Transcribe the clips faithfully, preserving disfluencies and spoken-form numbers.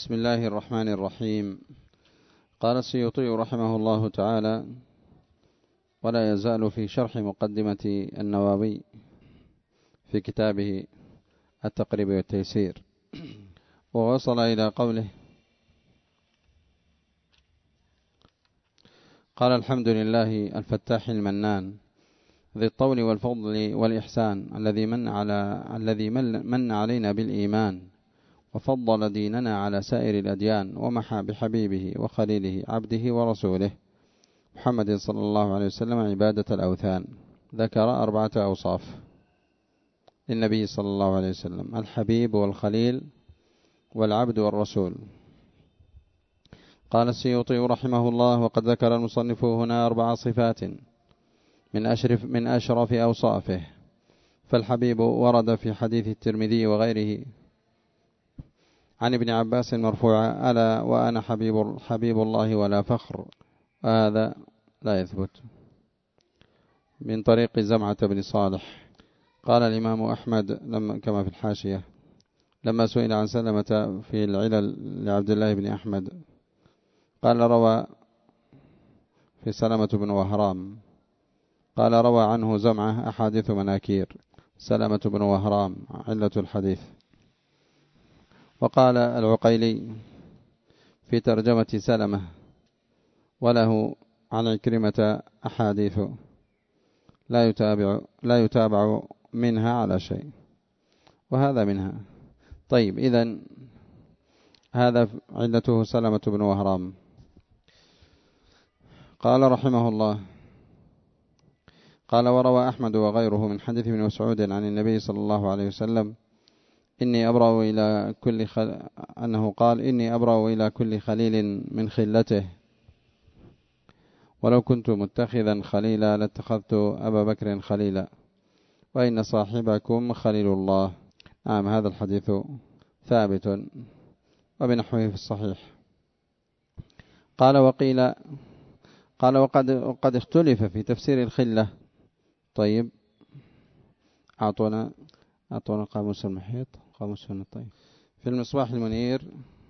بسم الله الرحمن الرحيم. قال السيوطي رحمه الله تعالى: ولا يزال في شرح مقدمة النووي في كتابه التقريب والتيسير، ووصل إلى قوله: قال الحمد لله الفتاح المنان ذي الطول والفضل والإحسان الذي من على الذي من علينا بالإيمان وفضل ديننا على سائر الأديان ومحى بحبيبه وخليله عبده ورسوله محمد صلى الله عليه وسلم عبادة الأوثان. ذكر أربعة أوصاف للنبي صلى الله عليه وسلم: الحبيب والخليل والعبد والرسول. قال السيوطي رحمه الله: وقد ذكر المصنف هنا أربع صفات من أشرف, من أشرف أوصافه. فالحبيب ورد في حديث الترمذي وغيره عن ابن عباس مرفوعا: ألا وأنا حبيب, حبيب الله ولا فخر. هذا لا يثبت. من طريق زمعة بن صالح. قال الإمام أحمد لما كما في الحاشية لما سئل عن سلمة في العلل لعبد الله بن أحمد قال روى في سلمة بن وهرام قال روى عنه زمعة أحاديث مناكير. سلمة بن وهرام علة الحديث. وقال العقيلي في ترجمة سلمة: وله عن عكرمة أحاديث لا يتابع, لا يتابع منها على شيء، وهذا منها. طيب، إذن هذا علته سلمة بن وهرام. قال رحمه الله: قال وروى أحمد وغيره من حديث ابن مسعود عن النبي صلى الله عليه وسلم إني أبرأ إلى كل خل... أنه قال: إني أبرأ إلى كل خليل من خلته، ولو كنت متخذا خليلا لاتخذت أبا بكر خليلا، وإن صاحبكم خليل الله. نعم، هذا الحديث ثابت وبنحوه في الصحيح. قال وقيل قال وقد قد اختلف في تفسير الخلة. طيب، أعطونا أعطونا قاموس المحيط قاموس الطيب. في المصباح المنير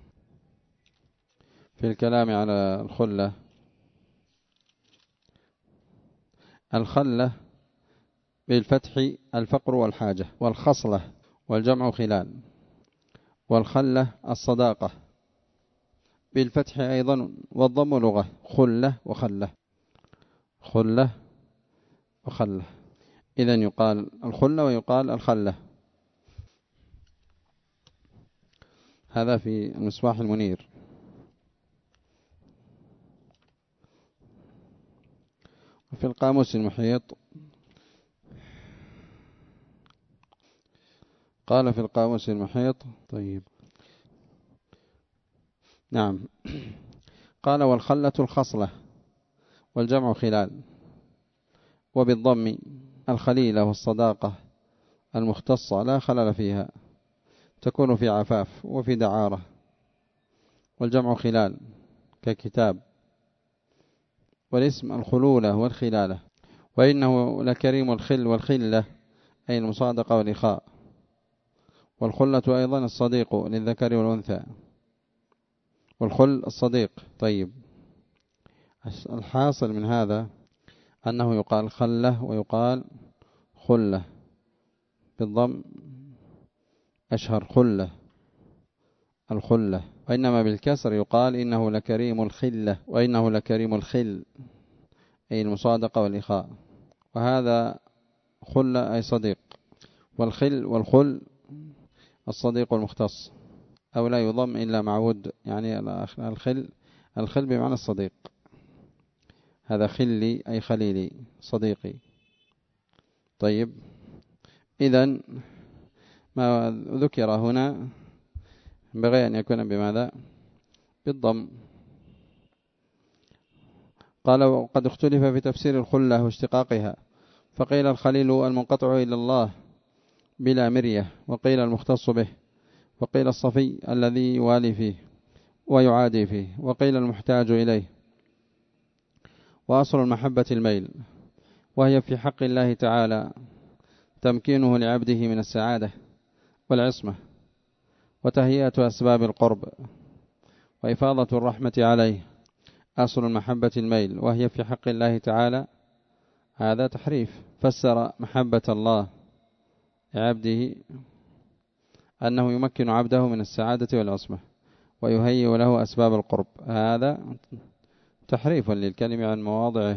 في الكلام على الخلة: الخلة بالفتح الفقر والحاجة، والخصلة والجمع خلال، والخلة الصداقة بالفتح أيضا، والضم لغة: خلة وخلة، خلة وخلة. إذن يقال الخلة ويقال الخلة. هذا في المصباح المنير. وفي القاموس المحيط قال في القاموس المحيط. طيب، نعم. قال والخلة الخصلة والجمع خلال، وبالضم الخليلة والصداقة المختصة لا خلل فيها، تكون في عفاف وفي دعارة. والجمع خلال ككتاب. والاسم الخلولة والخلالة. وإنه لكريم الخل والخلة أي المصادقة والإخاء. والخلة أيضا الصديق للذكر والأنثى، والخل الصديق. طيب، الحاصل من هذا أنه يقال خلة ويقال خلة بالضم أشهر، خلة الخلة. وإنما بالكسر يقال إنه لكريم الخلة، وإنه لكريم الخل أي المصادقة والإخاء. وهذا خلة أي صديق، والخل والخل الصديق المختص، أو لا يضم إلا معود، يعني الخل الخل بمعنى الصديق. هذا خلي أي خليلي صديقي. طيب، إذن ما ذكر هنا بغي أن يكون بماذا؟ بالضم. قال وقد اختلف في تفسير الخلة واشتقاقها، فقيل الخليل المنقطع إلى الله بلا مرية، وقيل المختص به، وقيل الصفي الذي يوالي فيه ويعادي فيه، وقيل المحتاج إليه. وأصل المحبة الميل، وهي في حق الله تعالى تمكينه لعبده من السعادة والعصمة، وتهيئة أسباب القرب وإفاضة الرحمة عليه. أصل المحبة الميل، وهي في حق الله تعالى هذا تحريف. فسر محبة الله لعبده أنه يمكن عبده من السعادة والعصمة ويهيئ له أسباب القرب، هذا تحريف للكلم عن مواضعه.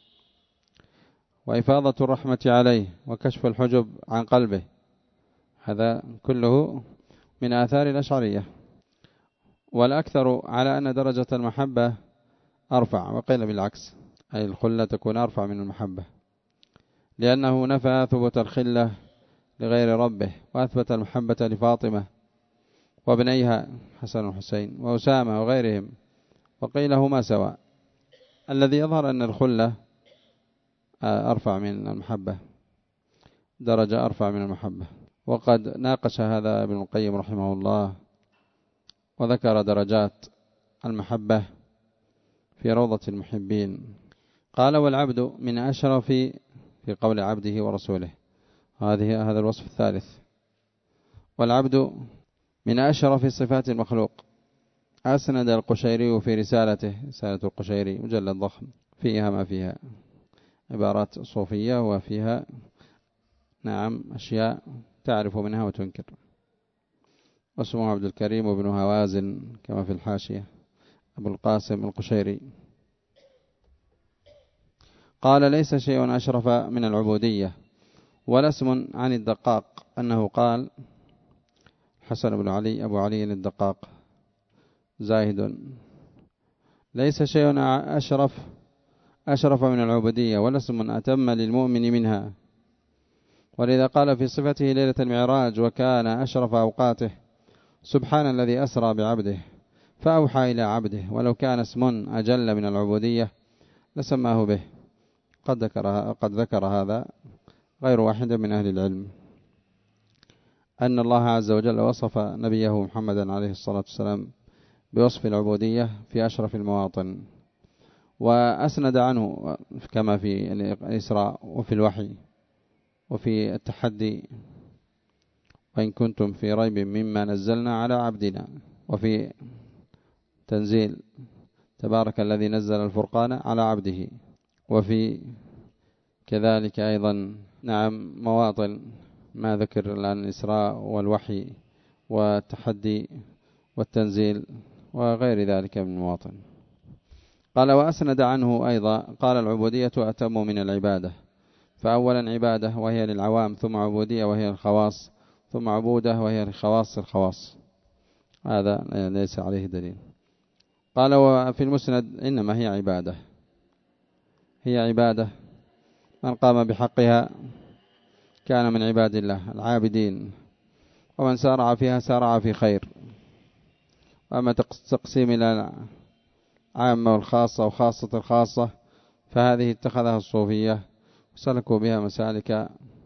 وإفاضة الرحمة عليه وكشف الحجب عن قلبه، هذا كله من آثار الأشعرية. والأكثر على أن درجة المحبة أرفع، وقيل بالعكس، أي الخلة تكون أرفع من المحبة، لأنه نفى ثبوت الخلة لغير ربه، وأثبت المحبة لفاطمة وابنيها حسن وحسين وأسامة وغيرهم، وقيل هما سواء. الذي يظهر أن الخلة أرفع من المحبة، درجة أرفع من المحبة. وقد ناقش هذا ابن القيم رحمه الله، وذكر درجات المحبة في روضة المحبين. قال: والعبد من أشرف، في قول عبده ورسوله، هذه هذا الوصف الثالث. والعبد من أشرف صفات المخلوق. أسند القشيري في رسالته، رسالة القشيري مجلد ضخم فيها ما فيها عبارات صوفية، وفيها نعم أشياء تعرف منها وتنكر. واسمه عبد الكريم بن هوازن كما في الحاشية، أبو القاسم القشيري. قال: ليس شيء أشرف من العبودية. ولا اسم عن الدقاق أنه قال، حسن بن علي أبو علي الدقاق زاهد: ليس شيء أشرف أشرف من العبودية، ولا اسم أتم للمؤمن منها. ولذا قال في صفته ليلة المعراج: وكان أشرف أوقاته سبحان الذي أسرى بعبده فأوحى إلى عبده. ولو كان اسم أجل من العبودية لسماه به. قد ذكر, قد ذكر هذا غير واحد من أهل العلم، أن الله عز وجل وصف نبيه محمدا عليه الصلاة والسلام بوصف العبودية في أشرف المواطن، وأسند عنه كما في الإسراء وفي الوحي وفي التحدي: وإن كنتم في ريب مما نزلنا على عبدنا، وفي تنزيل: تبارك الذي نزل الفرقان على عبده، وفي كذلك أيضا نعم مواطن ما ذكر الآن الإسراء والوحي والتحدي والتنزيل وغير ذلك من مواطن. قال: وأسند عنه أيضا قال: العبودية أتم من العبادة. فأولا عبادة وهي للعوام، ثم عبودية وهي الخواص، ثم عبودة وهي لخواص الخواص. هذا ليس عليه دليل. قال: وفي المسند إنما هي عبادة، هي عبادة من قام بحقها كان من عباد الله العابدين، ومن سارع فيها سارع في خير. وأما تقسيم إلى عامة والخاصة وخاصة الخاصة فهذه اتخذها الصوفية وسلكوا بها مسالك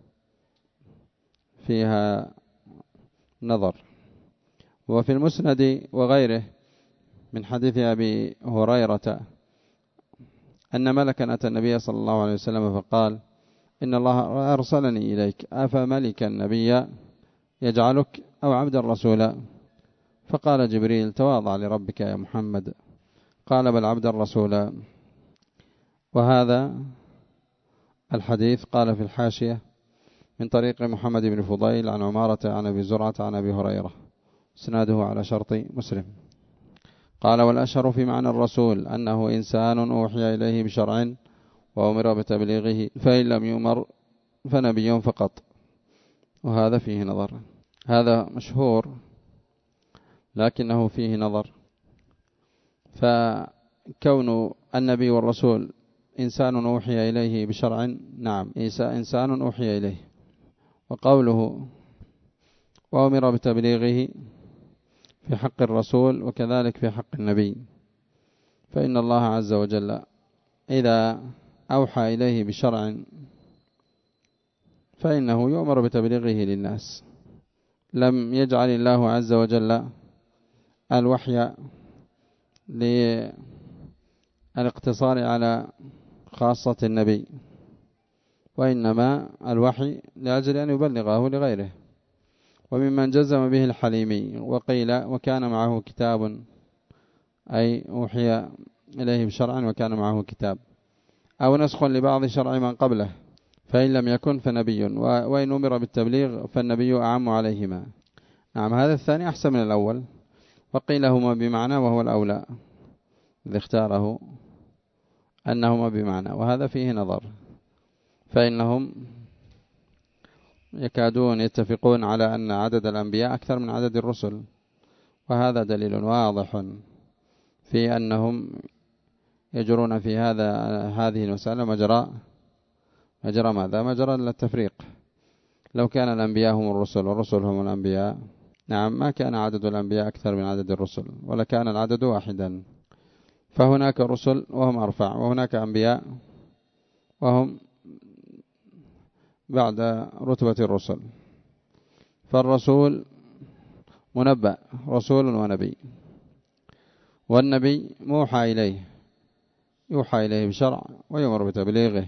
فيها نظر. وفي المسند وغيره من حديث أبي هريرة أن ملكا أتى النبي صلى الله عليه وسلم فقال: إن الله أرسلني إليك، أفملكا النبي يجعلك أو عبد الرسول؟ فقال جبريل: تواضع لربك يا محمد. قال: بل عبد الرسول. وهذا الحديث قال في الحاشية من طريق محمد بن فضيل عن عمارة عن أبي زرعة عن أبي هريرة، اسناده على شرط مسلم. قال: والأشهر في معنى الرسول أنه إنسان أوحي إليه بشرع وأمر بتبليغه، فإن لم يؤمر فنبي فقط. وهذا فيه نظر، هذا مشهور لكنه فيه نظر. فكون النبي والرسول إنسان أوحي إليه بشرع، نعم إنسان أوحي إليه. وقوله وأمر بتبليغه في حق الرسول وكذلك في حق النبي، فإن الله عز وجل إذا أوحى إليه بشرع فإنه يؤمر بتبليغه للناس. لم يجعل الله عز وجل الوحي للاقتصار على خاصة النبي، وإنما الوحي لأجل أن يبلغه لغيره. وممن جزم به الحليمي، وقيل وكان معه كتاب أي أوحي إليه بشرع وكان معه كتاب، أو نسخ لبعض شرع من قبله، فإن لم يكن فنبي، وإن أمر بالتبليغ فالنبي أعم عليهما. نعم، هذا الثاني أحسن من الأول، وقيل هما بمعنى وهو الأولى، الذي اختاره أنهما بمعنى، وهذا فيه نظر، فإنهم يكادون يتفقون على أن عدد الأنبياء أكثر من عدد الرسل، وهذا دليل واضح في أنهم يجرون في هذا هذه المسألة مجرى مجرى ماذا؟ مجرى التفريق. لو كان الأنبياء هم الرسل والرسل هم الأنبياء، نعم، ما كان عدد الأنبياء أكثر من عدد الرسل، ولا كان العدد واحدا. فهناك رسل وهم أرفع، وهناك أنبياء وهم بعد رتبة الرسل. فالرسول منبأ، رسول ونبي، والنبي موحى إليه، يوحى إليه بشرع ويمر بتبليغه.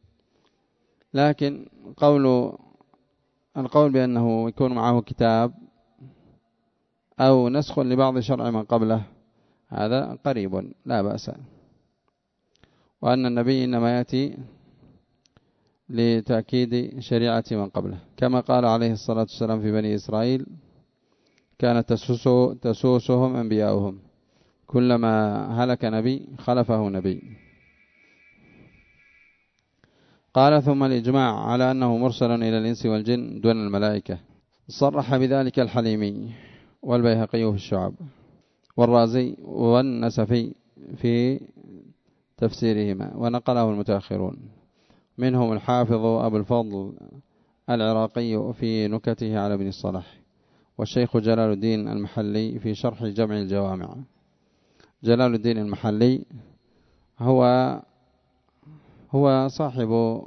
لكن قول القول بأنه يكون معه كتاب أو نسخ لبعض شرع من قبله هذا قريب لا بأس، وأن النبي إنما يأتي لتأكيد شريعة من قبله، كما قال عليه الصلاة والسلام في بني إسرائيل: كانت تسوسهم أنبياؤهم، كلما هلك نبي خلفه نبي. قال: ثم الإجماع على أنه مرسل إلى الإنس والجن دون الملائكة، صرح بذلك الحليمي والبيهقي في الشعب، والرازي والنسفي في تفسيرهما، ونقله المتأخرون، منهم الحافظ أبو الفضل العراقي في نكته على ابن الصلاح، والشيخ جلال الدين المحلي في شرح جمع الجوامع. جلال الدين المحلي هو هو صاحب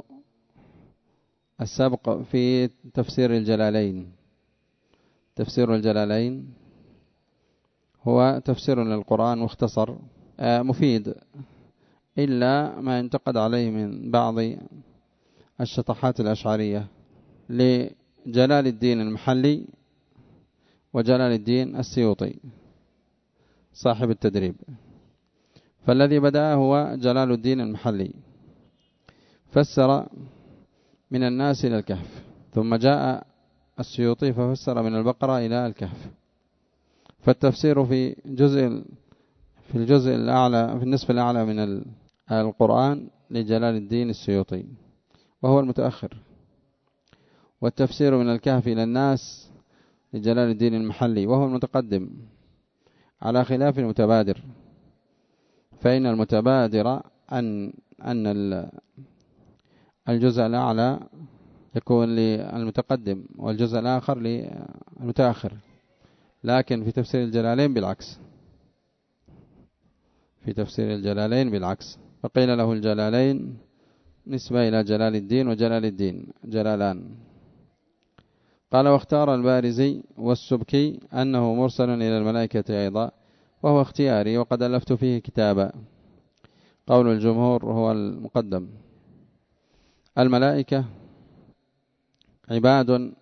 السبق في تفسير الجلالين. تفسير الجلالين هو تفسير للقرآن مختصر مفيد، إلا ما ينتقد عليه من بعض الشطحات الأشعرية لجلال الدين المحلي وجلال الدين السيوطي صاحب التدريب. فالذي بدأ هو جلال الدين المحلي، فسر من الناس إلى الكهف، ثم جاء السيوطي ففسر من البقرة إلى الكهف. فالتفسير في جزء في الجزء الأعلى، في النصف الأعلى من القرآن لجلال الدين السيوطي وهو المتأخر، والتفسير من الكهف إلى الناس لجلال الدين المحلي وهو المتقدم، على خلاف المتبادر. فإن المتبادر أن أن الجزء الأعلى يكون للمتقدم والجزء الآخر للمتأخر، لكن في تفسير الجلالين بالعكس، في تفسير الجلالين بالعكس، فقيل له الجلالين نسبة إلى جلال الدين وجلال الدين جلالان. قال: واختار البارزي والسبكي أنه مرسل إلى الملائكة أيضا، وهو اختياري، وقد ألفت فيه كتابا. قول الجمهور هو المقدم. الملائكة عباد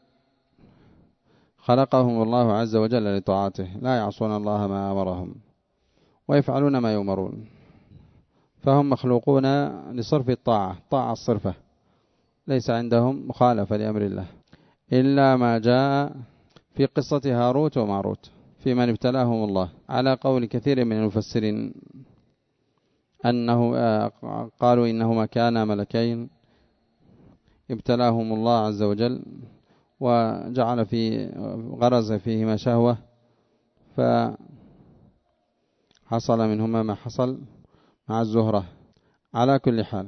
خلقهم الله عز وجل لطاعته، لا يعصون الله ما أمرهم ويفعلون ما يؤمرون، فهم مخلوقون لصرف الطاعة، طاعة الصرفة، ليس عندهم مخالفة لأمر الله، إلا ما جاء في قصة هاروت وماروت في من ابتلاهم الله، على قول كثير من المفسرين أنه قالوا إنهما كانا ملكين ابتلاهم الله عز وجل وجعل في غرز فيهما شهوة، فحصل منهما ما حصل مع الزهرة. على كل حال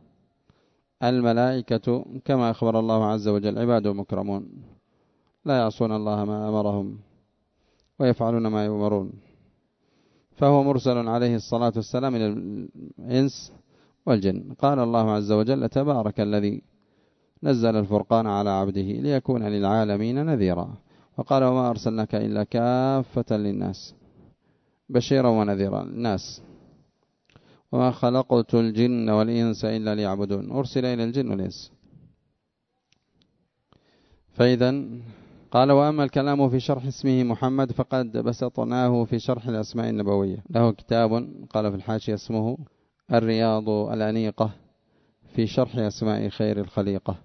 الملائكة كما أخبر الله عز وجل عباد مكرمون لا يعصون الله ما أمرهم ويفعلون ما يؤمرون، فهو مرسل عليه الصلاة والسلام إلى الإنس والجن. قال الله عز وجل: تبارك الذي نزل الفرقان على عبده ليكون للعالمين نذيرا. وقال: وما أرسلناك إلا كافة للناس بشيرا ونذيرا الناس، وما خلقت الجن والإنس إلا ليعبدون. أرسل إلى الجن والإنس. فإذا قال وأما الكلام في شرح اسمه محمد فقد بسطناه في شرح الأسماء النبوية. له كتاب قال في الحاشية اسمه الرياض الأنيقة في شرح أسماء خير الخليقة.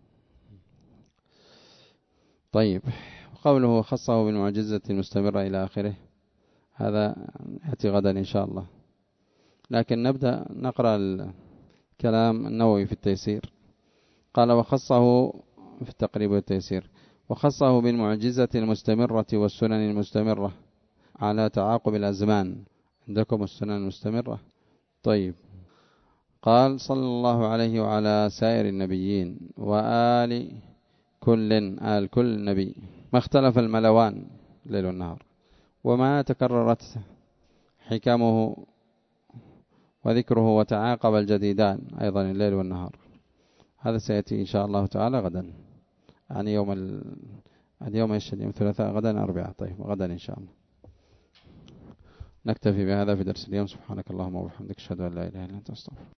طيب، قوله خصه بالمعجزة المستمرة إلى آخره، هذا يأتي غدا إن شاء الله، لكن نبدأ نقرأ الكلام النووي في التيسير. قال وخصه في التقريب والتيسير، وخصه بالمعجزة المستمرة والسنن المستمرة على تعاقب الأزمان. عندكم السنن المستمرة؟ طيب. قال صلى الله عليه وعلى سائر النبيين وآل كل آل كل نبي ما اختلف الملوان ليل والنهار، وما تكررت حكمه وذكره وتعاقب الجديدان أيضا الليل والنهار. هذا سيأتي إن شاء الله تعالى غدا، يعني يوم ال... اليوم ايش اليوم ثلاثاء، غدا أربعاء. طيب غدا إن شاء الله. نكتفي بهذا في درس اليوم. سبحانك اللهم وبحمدك، أشهد أن لا إله إلا أنت، أستغفرك.